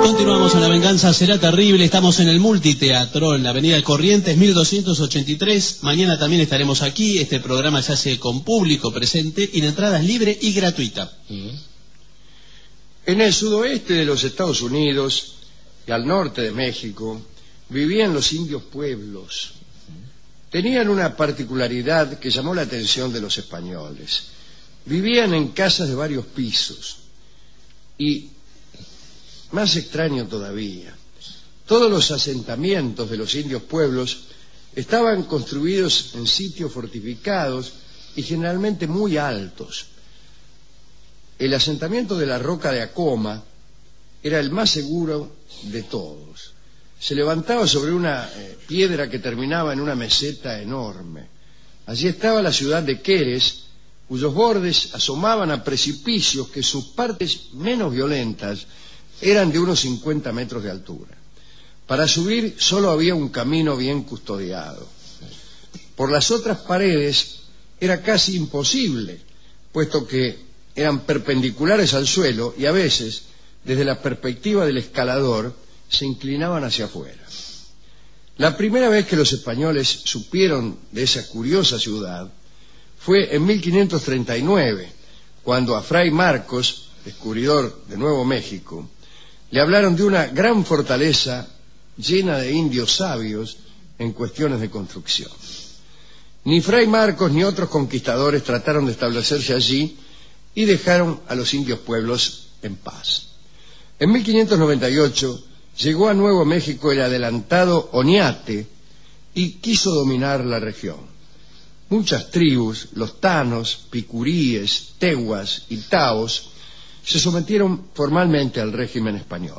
Continuamos en La Venganza Será Terrible. Estamos en el Multiteatro, en la avenida Corrientes 1283. Mañana también estaremos aquí. Este programa se hace con público presente y la entrada es libre y gratuita. En el sudoeste de los Estados Unidos y al norte de México vivían los indios pueblos. Tenían una particularidad que llamó la atención de los españoles. Vivían en casas de varios pisos y, más extraño todavía, todos los asentamientos de los indios pueblos estaban construidos en sitios fortificados y generalmente muy altos. El asentamiento de la Roca de Acoma era el más seguro de todos. Se levantaba sobre una piedra que terminaba en una meseta enorme. Allí estaba la ciudad de Queres, cuyos bordes asomaban a precipicios que sus partes menos violentas eran de unos 50 metros de altura. Para subir solo había un camino bien custodiado. Por las otras paredes era casi imposible, puesto que eran perpendiculares al suelo y a veces, desde la perspectiva del escalador, se inclinaban hacia afuera. La primera vez que los españoles supieron de esa curiosa ciudad fue en 1539, cuando a Fray Marcos, descubridor de Nuevo México, le hablaron de una gran fortaleza llena de indios sabios en cuestiones de construcción. Ni Fray Marcos ni otros conquistadores trataron de establecerse allí y dejaron a los indios pueblos en paz. En 1598 llegó a Nuevo México el adelantado Oñate y quiso dominar la región. Muchas tribus, los tanos, picuríes, tehuas y taos, se sometieron formalmente al régimen español.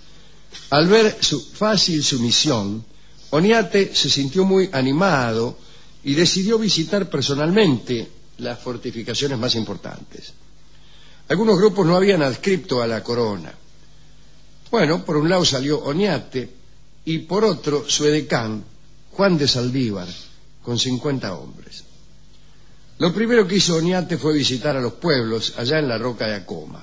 Al ver su fácil sumisión, Oñate se sintió muy animado y decidió visitar personalmente las fortificaciones más importantes. Algunos grupos no habían adscrito a la corona. Bueno, por un lado salió Oñate y por otro su edecán, Juan de Saldívar, con 50 hombres. Lo primero que hizo Oñate fue visitar a los pueblos allá en la Roca de Acoma.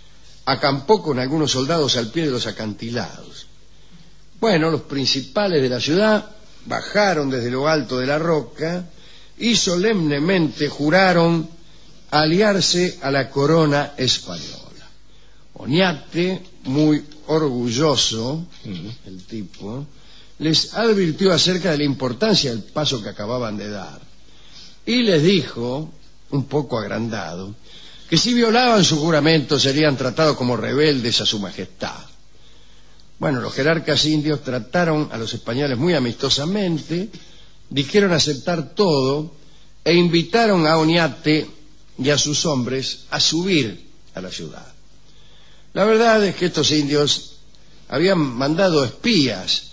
Acampó con algunos soldados al pie de los acantilados. Bueno, los principales de la ciudad bajaron desde lo alto de la roca y solemnemente juraron aliarse a la corona española. Oñate, muy orgulloso, el tipo, les advirtió acerca de la importancia del paso que acababan de dar y les dijo, un poco agrandado, que si violaban su juramento serían tratados como rebeldes a su majestad. Bueno, los jerarcas indios trataron a los españoles muy amistosamente, dijeron aceptar todo e invitaron a Oñate y a sus hombres a subir a la ciudad. La verdad es que estos indios habían mandado espías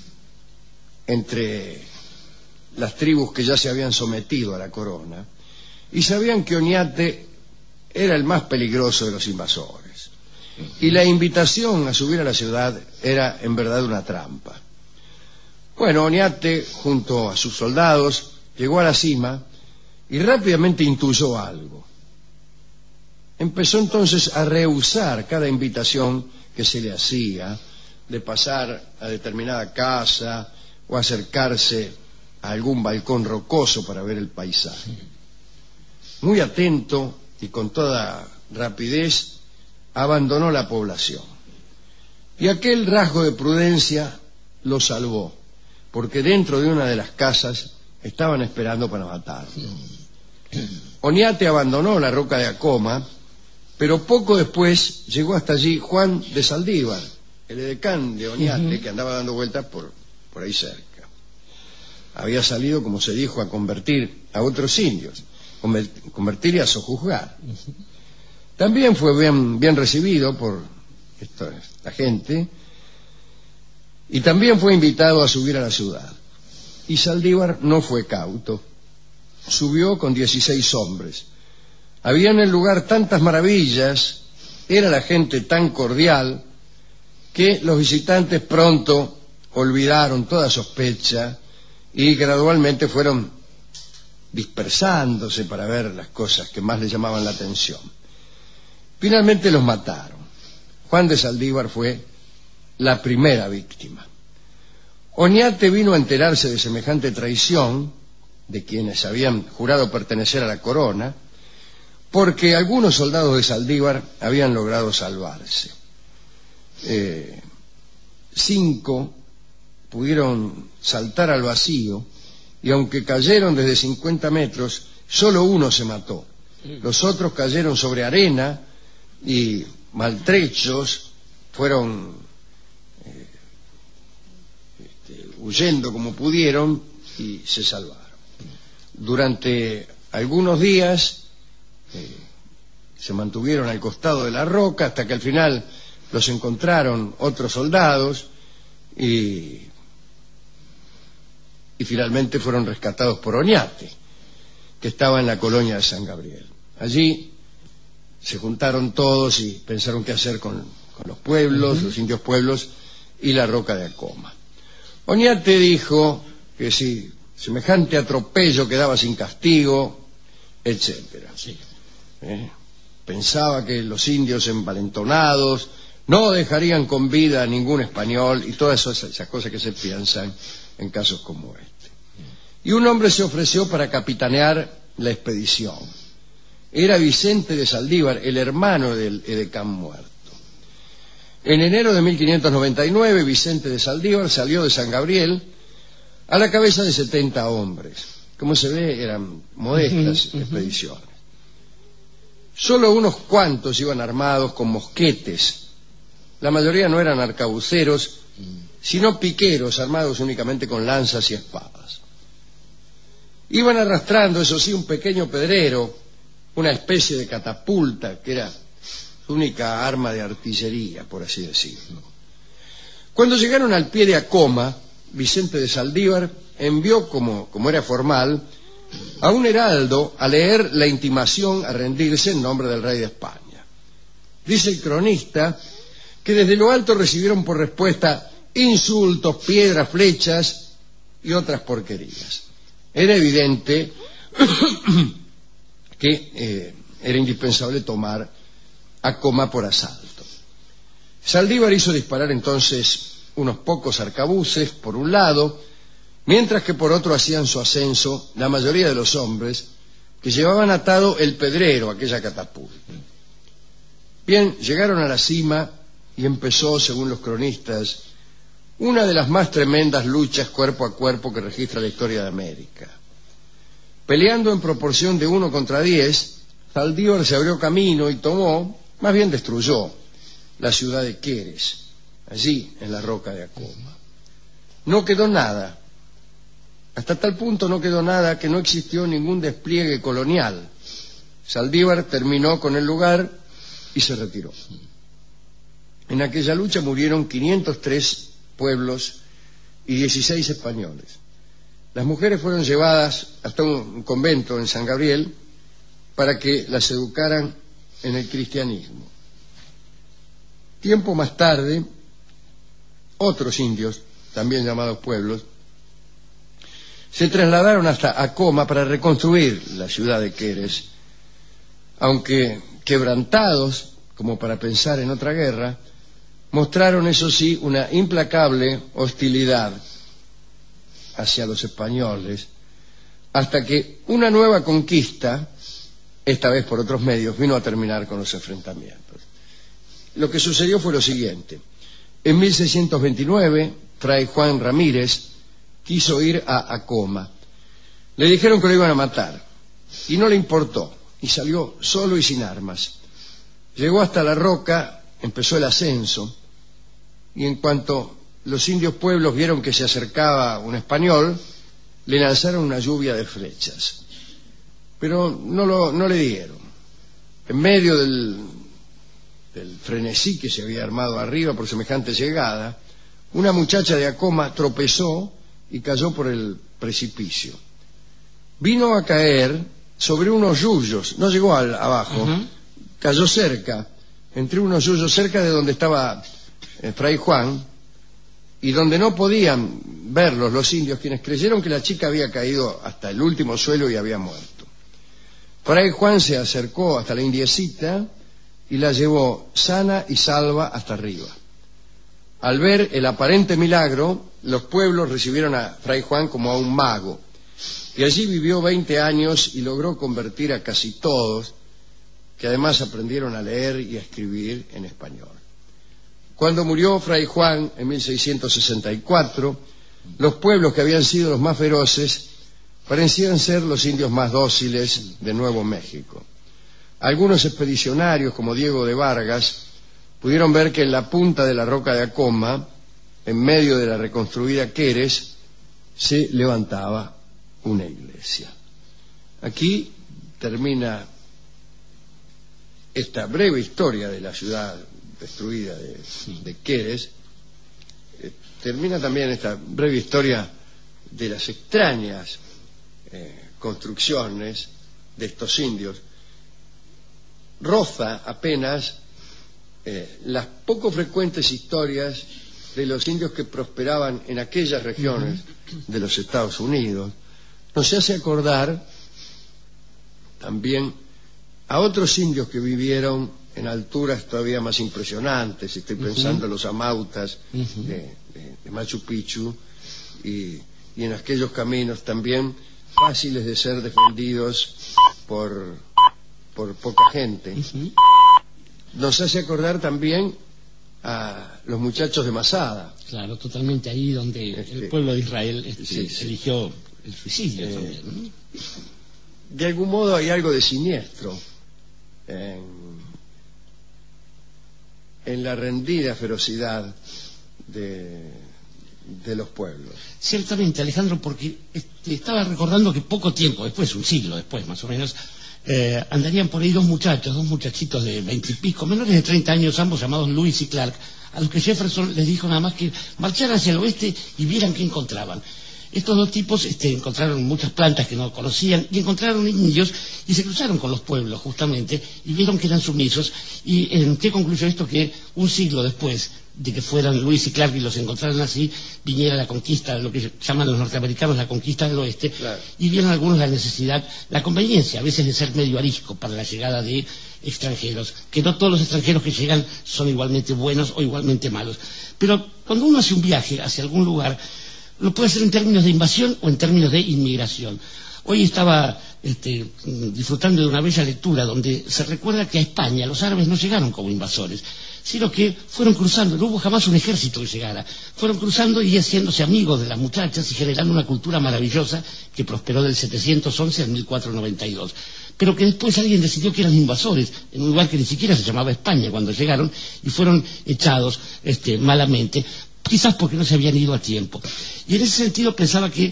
entre las tribus que ya se habían sometido a la corona y sabían que Oñate era el más peligroso de los invasores. Y la invitación a subir a la ciudad era en verdad una trampa. Bueno, Oñate, junto a sus soldados, llegó a la cima y rápidamente intuyó algo. Empezó entonces a rehusar cada invitación que se le hacía de pasar a determinada casa o acercarse a algún balcón rocoso para ver el paisaje. Muy atento y con toda rapidez abandonó la población. Y aquel rasgo de prudencia lo salvó, porque dentro de una de las casas estaban esperando para matarlo. Oñate abandonó la Roca de Acoma, pero poco después llegó hasta allí Juan de Saldívar, el edecán de Oñate, que andaba dando vueltas por ahí cerca. Había salido, como se dijo, a convertir a otros indios, convertir y a sojuzgar. También fue bien recibido por esta gente y también fue invitado a subir a la ciudad. Y Saldívar no fue cauto. Subió con 16 hombres. Había en el lugar tantas maravillas, era la gente tan cordial, que los visitantes pronto olvidaron toda sospecha y gradualmente fueron dispersándose para ver las cosas que más les llamaban la atención. Finalmente los mataron. Juan de Saldívar fue la primera víctima. Oñate vino a enterarse de semejante traición de quienes habían jurado pertenecer a la corona, porque algunos soldados de Saldívar habían logrado salvarse. 5 pudieron saltar al vacío y aunque cayeron desde 50 metros, solo uno se mató. Los otros cayeron sobre arena y maltrechos fueron huyendo como pudieron y se salvaron. Durante algunos días se mantuvieron al costado de la roca hasta que al final los encontraron otros soldados y finalmente fueron rescatados por Oñate, que estaba en la colonia de San Gabriel. Allí se juntaron todos y pensaron qué hacer con los pueblos, los indios pueblos y la roca de Acoma. Oñate dijo que si semejante atropello quedaba sin castigo, etcétera. Sí. Pensaba que los indios envalentonados no dejarían con vida a ningún español y todas esas cosas que se piensan en casos como este. Y un hombre se ofreció para capitanear la expedición. Era Vicente de Saldívar, el hermano del edecán muerto. En enero de 1599, Vicente de Saldívar salió de San Gabriel a la cabeza de 70 hombres. Como se ve, eran modestas expediciones. Solo unos cuantos iban armados con mosquetes. La mayoría no eran arcabuceros, sino piqueros armados únicamente con lanzas y espadas. Iban arrastrando, eso sí, un pequeño pedrero, una especie de catapulta, que era su única arma de artillería, por así decirlo. Cuando llegaron al pie de Acoma, Vicente de Saldívar envió, como era formal, a un heraldo a leer la intimación a rendirse en nombre del rey de España. Dice el cronista que desde lo alto recibieron por respuesta insultos, piedras, flechas y otras porquerías. Era evidente que era indispensable tomar Acoma por asalto. Saldívar hizo disparar entonces unos pocos arcabuces por un lado, mientras que por otro hacían su ascenso la mayoría de los hombres que llevaban atado el pedrero, aquella catapulta. Bien, llegaron a la cima y empezó, según los cronistas, una de las más tremendas luchas cuerpo a cuerpo que registra la historia de América. Peleando en proporción de 1 contra 10, Saldívar se abrió camino y tomó, más bien destruyó, la ciudad de Queres, allí en la roca de Acoma. No quedó nada. Hasta tal punto no quedó nada que no existió ningún despliegue colonial. Saldívar terminó con el lugar y se retiró. En aquella lucha murieron 503 pueblos y 16 españoles. Las mujeres fueron llevadas hasta un convento en San Gabriel para que las educaran en el cristianismo. Tiempo más tarde, otros indios, también llamados pueblos, se trasladaron hasta Acoma para reconstruir la ciudad de Queres, aunque quebrantados, como para pensar en otra guerra, mostraron, eso sí, una implacable hostilidad hacia los españoles, hasta que una nueva conquista, esta vez por otros medios, vino a terminar con los enfrentamientos. Lo que sucedió fue lo siguiente. En 1629, Fray Juan Ramírez quiso ir a Acoma. Le dijeron que lo iban a matar, y no le importó, y salió solo y sin armas. Llegó hasta la roca, empezó el ascenso, y en cuanto los indios pueblos vieron que se acercaba un español, le lanzaron una lluvia de flechas. Pero no le dieron. En medio del frenesí que se había armado arriba por semejante llegada, una muchacha de Acoma tropezó y cayó por el precipicio. Vino a caer sobre unos yuyos, no llegó abajo, cayó cerca, entre unos yuyos, cerca de donde estaba Fray Juan, y donde no podían verlos los indios, quienes creyeron que la chica había caído hasta el último suelo y había muerto. Fray Juan se acercó hasta la indiecita y la llevó sana y salva hasta arriba. Al ver el aparente milagro, los pueblos recibieron a Fray Juan como a un mago, y allí vivió 20 años y logró convertir a casi todos, que además aprendieron a leer y a escribir en español. Cuando murió Fray Juan en 1664, los pueblos que habían sido los más feroces parecían ser los indios más dóciles de Nuevo México. Algunos expedicionarios, como Diego de Vargas, pudieron ver que en la punta de la roca de Acoma, en medio de la reconstruida Queres, se levantaba una iglesia. Aquí termina esta breve historia de la ciudad destruida de Queres. Termina también esta breve historia de las extrañas construcciones de estos indios. Roza apenas las poco frecuentes historias de los indios que prosperaban en aquellas regiones de los Estados Unidos. Nos hace acordar también a otros indios que vivieron en alturas todavía más impresionantes. Estoy pensando en los amautas de Machu Picchu y en aquellos caminos también fáciles de ser defendidos por poca gente. Nos hace acordar también a los muchachos de Masada. Claro, totalmente, ahí donde el pueblo de Israel eligió el suicidio también, ¿no? De algún modo hay algo de siniestro en la rendida ferocidad de los pueblos. Ciertamente, Alejandro, porque estaba recordando que poco tiempo después, un siglo después más o menos, andarían por ahí dos muchachitos de 20 y pico, menores de 30 años, ambos llamados Lewis y Clark, a los que Jefferson les dijo nada más que marcharan hacia el oeste y vieran qué encontraban. Estos dos tipos encontraron muchas plantas que no conocían y encontraron indios y se cruzaron con los pueblos justamente y vieron que eran sumisos. ¿Y en qué concluyó esto? Que un siglo después de que fueran Lewis y Clark y los encontraran así, viniera la conquista, lo que llaman los norteamericanos la conquista del oeste, claro. Y vieron algunos la necesidad, la conveniencia a veces de ser medio arisco para la llegada de extranjeros, que no todos los extranjeros que llegan son igualmente buenos o igualmente malos. Pero cuando uno hace un viaje hacia algún lugar, lo puede hacer en términos de invasión o en términos de inmigración. Hoy estaba disfrutando de una bella lectura donde se recuerda que a España los árabes no llegaron como invasores, sino que fueron cruzando, no hubo jamás un ejército que llegara, fueron cruzando y haciéndose amigos de las muchachas y generando una cultura maravillosa que prosperó del 711 al 1492. Pero que después alguien decidió que eran invasores en un lugar que ni siquiera se llamaba España cuando llegaron y fueron echados malamente, quizás porque no se habían ido a tiempo. Y en ese sentido pensaba que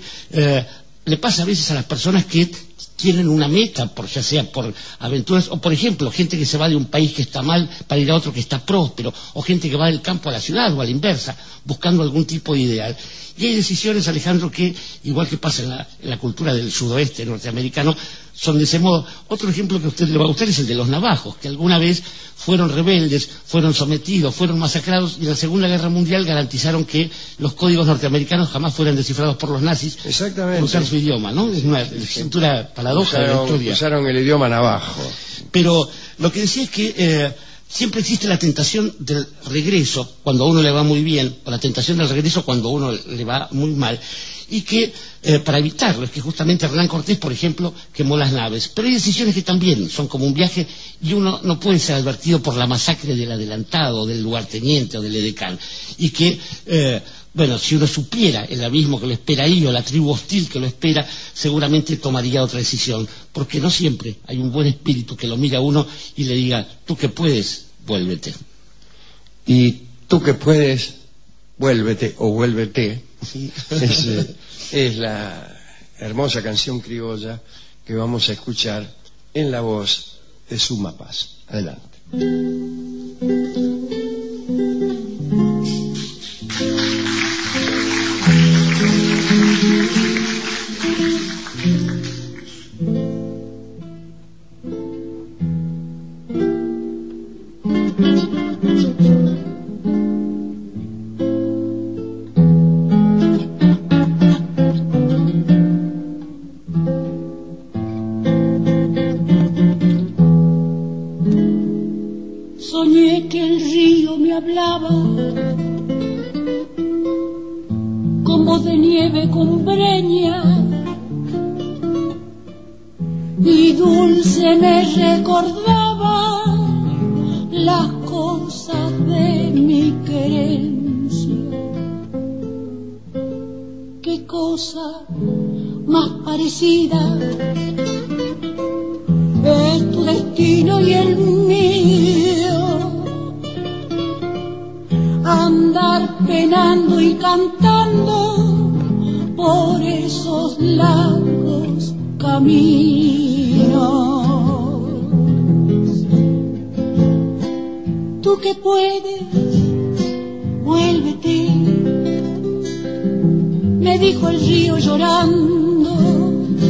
le pasa a veces a las personas que tienen una meta, ya sea por aventuras, o por ejemplo, gente que se va de un país que está mal para ir a otro que está próspero, o gente que va del campo a la ciudad o a la inversa, buscando algún tipo de ideal. Y hay decisiones, Alejandro, que, igual que pasa en la cultura del sudoeste norteamericano, son de ese modo. Otro ejemplo que a usted le va a gustar es el de los navajos, que alguna vez fueron rebeldes, fueron sometidos, fueron masacrados, y en la Segunda Guerra Mundial garantizaron que los códigos norteamericanos jamás fueran descifrados por los nazis. Exactamente. Por usar su idioma, ¿no? Es una cintura paradoja de la historia. Usaron el idioma navajo. Pero lo que decía es que siempre existe la tentación del regreso cuando a uno le va muy bien, o la tentación del regreso cuando a uno le va muy mal, y que para evitarlo es que justamente Hernán Cortés, por ejemplo, quemó las naves. Pero hay decisiones que también son como un viaje y uno no puede ser advertido por la masacre del adelantado, del lugarteniente o del edecán, y que si uno supiera el abismo que lo espera ahí o la tribu hostil que lo espera, seguramente tomaría otra decisión, porque no siempre hay un buen espíritu que lo mira a uno y le diga: tú que puedes, vuélvete. Y tú que puedes, vuélvete o vuélvete. Es la hermosa canción criolla que vamos a escuchar en la voz de Suma Paz. Adelante. Soñé que el río me hablaba como de nieve cumbreña, y dulce me recordaba las cosas de mi querencia. Qué cosa más parecida es tu destino y el mío, andar penando y cantando por esos largos caminos. Tú que puedes, vuélvete, me dijo el río llorando.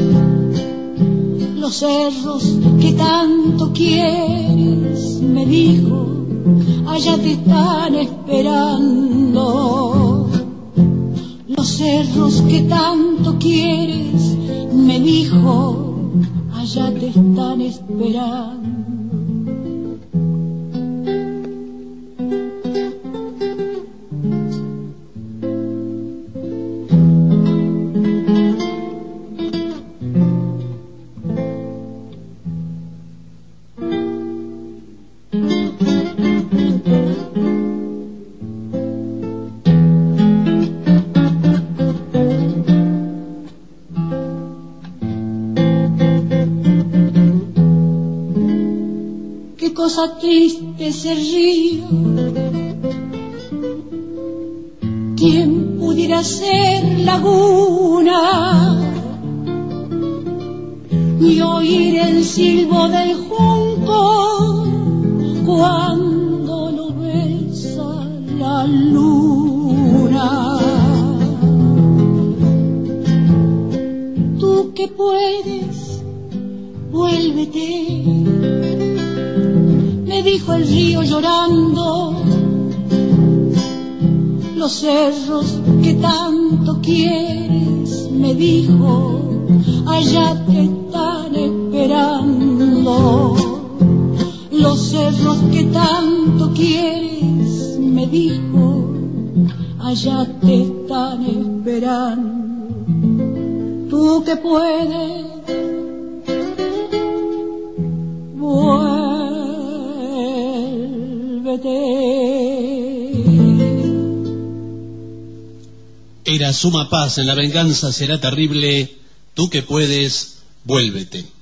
Los cerros que tanto quieres, me dijo, allá te están esperando. Los cerros que tanto quieres, me dijo, allá te están esperando. Cosa triste ese río, ¿quién pudiera ser laguna y oír el silbo del junco cuando lo besa la luna? Tú que puedes, vuélvete, me dijo el río llorando. Los cerros que tanto quieres, me dijo, allá te están esperando. Los cerros que tanto quieres, me dijo, allá te están esperando. Tú que puedes, Era suma paz, en la venganza será terrible, tú que puedes, vuélvete.